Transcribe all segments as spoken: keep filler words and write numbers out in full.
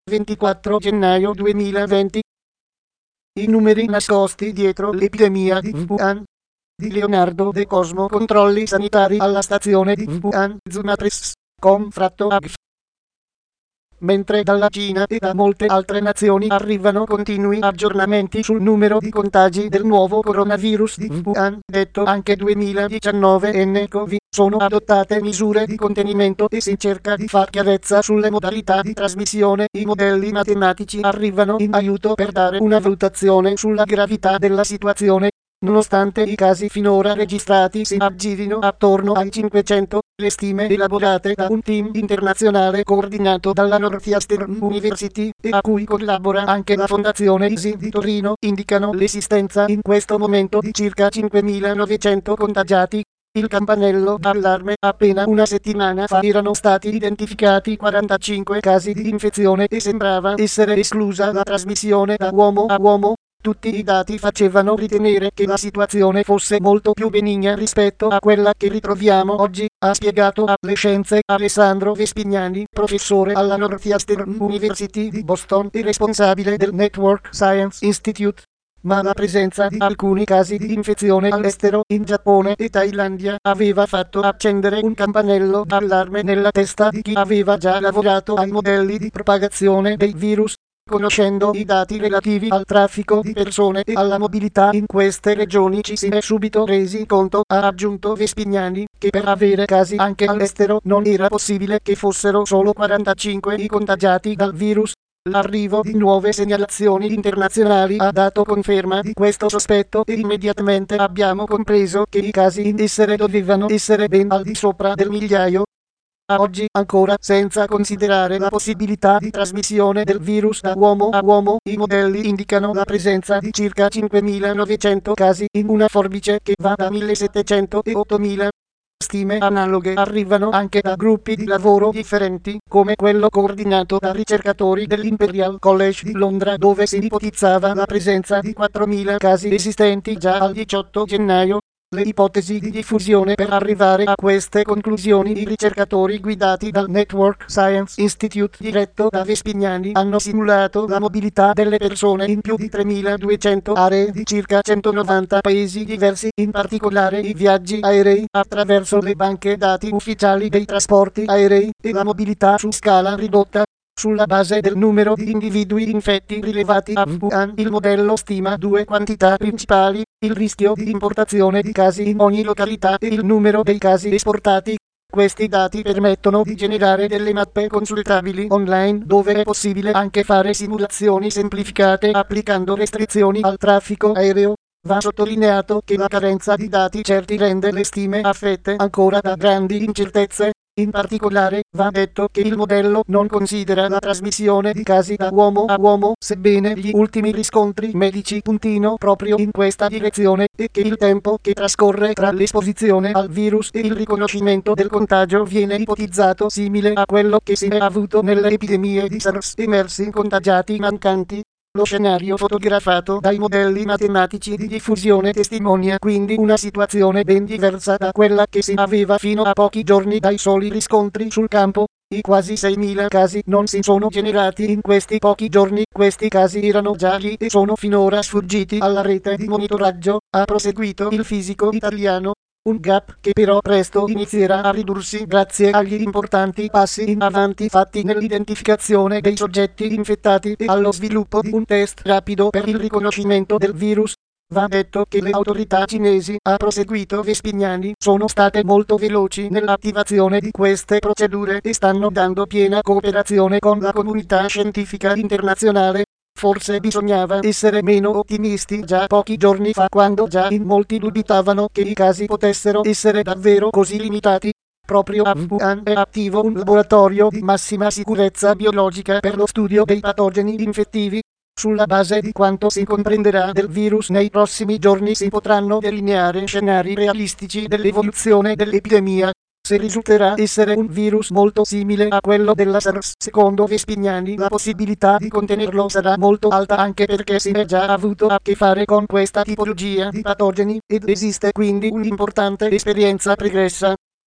ventiquattro gennaio duemilaventi. I numeri nascosti dietro l'epidemia di Wuhan di Leonardo De Cosmo. Controlli sanitari alla stazione di Wuhan, Zumatres, com fratto Agf. Mentre dalla Cina e da molte altre nazioni arrivano continui aggiornamenti sul numero di contagi del nuovo coronavirus di Wuhan, detto anche duemiladiciannove N C O V, sono adottate misure di contenimento e si cerca di far chiarezza sulle modalità di trasmissione. I modelli matematici arrivano in aiuto per dare una valutazione sulla gravità della situazione. Nonostante i casi finora registrati si aggirino attorno ai cinquecento, le stime elaborate da un team internazionale coordinato dalla Northeastern University, e a cui collabora anche la Fondazione I S I di Torino, indicano l'esistenza in questo momento di circa cinquemilanovecento contagiati. Il campanello d'allarme: appena una settimana fa erano stati identificati quarantacinque casi di infezione e sembrava essere esclusa la trasmissione da uomo a uomo. Tutti i dati facevano ritenere che la situazione fosse molto più benigna rispetto a quella che ritroviamo oggi, ha spiegato alle Scienze Alessandro Vespignani, professore alla Northeastern University di Boston e responsabile del Network Science Institute. Ma la presenza di alcuni casi di infezione all'estero, in Giappone e Thailandia, aveva fatto accendere un campanello d'allarme nella testa di chi aveva già lavorato ai modelli di propagazione dei virus. Conoscendo i dati relativi al traffico di persone e alla mobilità in queste regioni, ci si è subito resi conto, ha aggiunto Vespignani, che per avere casi anche all'estero non era possibile che fossero solo quarantacinque i contagiati dal virus. L'arrivo di nuove segnalazioni internazionali ha dato conferma di questo sospetto e immediatamente abbiamo compreso che i casi in essere dovevano essere ben al di sopra del migliaio. A oggi ancora, senza considerare la possibilità di trasmissione del virus da uomo a uomo, i modelli indicano la presenza di circa cinquemilanovecento casi in una forbice che va da millesettecento e ottomila. Stime analoghe arrivano anche da gruppi di lavoro differenti, come quello coordinato da ricercatori dell'Imperial College di Londra, dove si ipotizzava la presenza di quattromila casi esistenti già al diciotto gennaio. Le ipotesi di diffusione: per arrivare a queste conclusioni i ricercatori guidati dal Network Science Institute diretto da Vespignani hanno simulato la mobilità delle persone in più di tremiladuecento aree di circa centonovanta paesi diversi, in particolare i viaggi aerei attraverso le banche dati ufficiali dei trasporti aerei e la mobilità su scala ridotta. Sulla base del numero di individui infetti rilevati a Wuhan, il modello stima due quantità principali: il rischio di importazione di casi in ogni località e il numero dei casi esportati. Questi dati permettono di generare delle mappe consultabili online, dove è possibile anche fare simulazioni semplificate applicando restrizioni al traffico aereo. Va sottolineato che la carenza di dati certi rende le stime affette ancora da grandi incertezze. In particolare, va detto che il modello non considera la trasmissione di casi da uomo a uomo, sebbene gli ultimi riscontri medici puntino proprio in questa direzione, e che il tempo che trascorre tra l'esposizione al virus e il riconoscimento del contagio viene ipotizzato simile a quello che si è avuto nelle epidemie di SARS emersi in contagiati mancanti. Lo scenario fotografato dai modelli matematici di diffusione testimonia quindi una situazione ben diversa da quella che si aveva fino a pochi giorni dai soli riscontri sul campo. I quasi seimila casi non si sono generati in questi pochi giorni, questi casi erano già lì e sono finora sfuggiti alla rete di monitoraggio, ha proseguito il fisico italiano. Un gap che però presto inizierà a ridursi grazie agli importanti passi in avanti fatti nell'identificazione dei soggetti infettati e allo sviluppo di un test rapido per il riconoscimento del virus. Va detto che le autorità cinesi, ha proseguito Vespignani, sono state molto veloci nell'attivazione di queste procedure e stanno dando piena cooperazione con la comunità scientifica internazionale. Forse bisognava essere meno ottimisti già pochi giorni fa, quando già in molti dubitavano che i casi potessero essere davvero così limitati. Proprio a Wuhan è attivo un laboratorio di massima sicurezza biologica per lo studio dei patogeni infettivi. Sulla base di quanto si comprenderà del virus nei prossimi giorni si potranno delineare scenari realistici dell'evoluzione dell'epidemia. Se risulterà essere un virus molto simile a quello della SARS, secondo Vespignani, la possibilità di contenerlo sarà molto alta, anche perché si è già avuto a che fare con questa tipologia di patogeni, ed esiste quindi un'importante esperienza pregressa.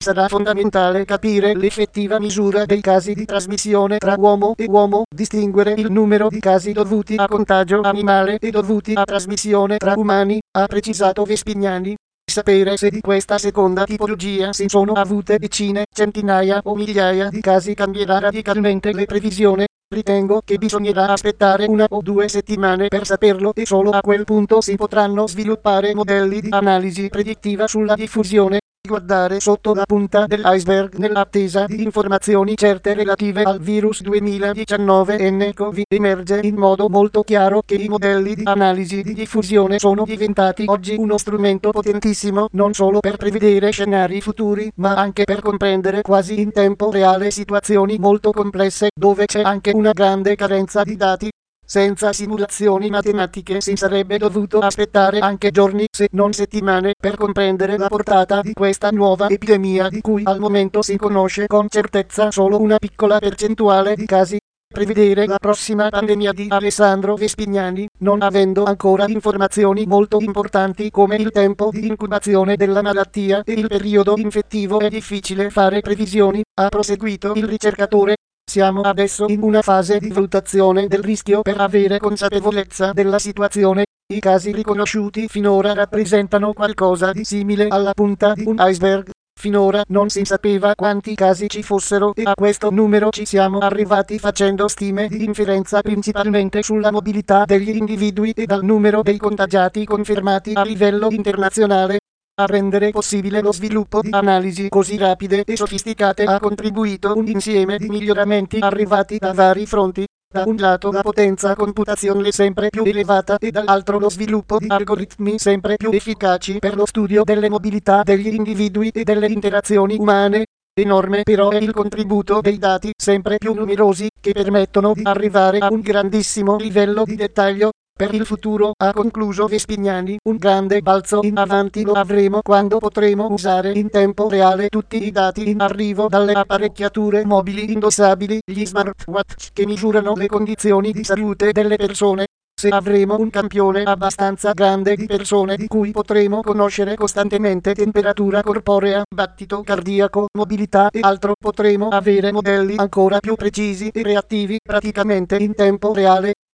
Sarà fondamentale capire l'effettiva misura dei casi di trasmissione tra uomo e uomo, distinguere il numero di casi dovuti a contagio animale e dovuti a trasmissione tra umani, ha precisato Vespignani. Sapere se di questa seconda tipologia si sono avute decine, centinaia o migliaia di casi cambierà radicalmente le previsioni. Ritengo che bisognerà aspettare una o due settimane per saperlo e solo a quel punto si potranno sviluppare modelli di analisi predittiva sulla diffusione. Guardare sotto la punta dell'iceberg nell'attesa di informazioni certe relative al virus duemiladiciannove N C O V emerge in modo molto chiaro che i modelli di analisi di diffusione sono diventati oggi uno strumento potentissimo non solo per prevedere scenari futuri ma anche per comprendere quasi in tempo reale situazioni molto complesse dove c'è anche una grande carenza di dati. Senza simulazioni matematiche si sarebbe dovuto aspettare anche giorni, se non settimane, per comprendere la portata di questa nuova epidemia di cui al momento si conosce con certezza solo una piccola percentuale di casi. Prevedere la prossima pandemia di Alessandro Vespignani, non avendo ancora informazioni molto importanti come il tempo di incubazione della malattia e il periodo infettivo è difficile fare previsioni, ha proseguito il ricercatore. Siamo adesso in una fase di valutazione del rischio per avere consapevolezza della situazione. I casi riconosciuti finora rappresentano qualcosa di simile alla punta di un iceberg. Finora non si sapeva quanti casi ci fossero e a questo numero ci siamo arrivati facendo stime di inferenza principalmente sulla mobilità degli individui e dal numero dei contagiati confermati a livello internazionale. A rendere possibile lo sviluppo di analisi così rapide e sofisticate ha contribuito un insieme di miglioramenti arrivati da vari fronti. Da un lato la potenza computazionale sempre più elevata e dall'altro lo sviluppo di algoritmi sempre più efficaci per lo studio delle mobilità degli individui e delle interazioni umane. Enorme però è il contributo dei dati sempre più numerosi che permettono di arrivare a un grandissimo livello di dettaglio. Per il futuro, ha concluso Vespignani, un grande balzo in avanti lo avremo quando potremo usare in tempo reale tutti i dati in arrivo dalle apparecchiature mobili indossabili, gli smartwatch che misurano le condizioni di salute delle persone. Se avremo un campione abbastanza grande di persone di cui potremo conoscere costantemente temperatura corporea, battito cardiaco, mobilità e altro, potremo avere modelli ancora più precisi e reattivi praticamente in tempo reale.